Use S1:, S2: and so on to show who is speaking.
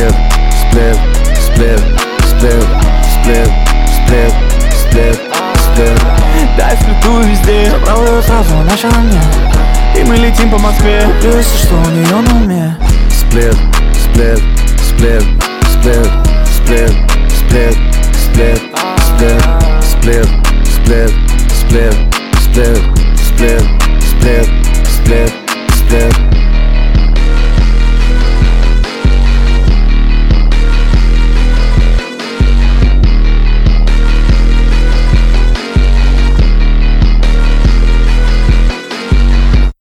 S1: Сплит, сплит, сплит, сплит, сплит, сплит, сплит, сплит.
S2: Дай сплиту везде. Забрал ее сразу, начал на мне. И мы летим по Москве. Куплю, если что, у нее на уме.
S1: Сплит, сплит, сплит, сплит, сплит, сплит, сплит, сплит, сплит, сплит, сплит.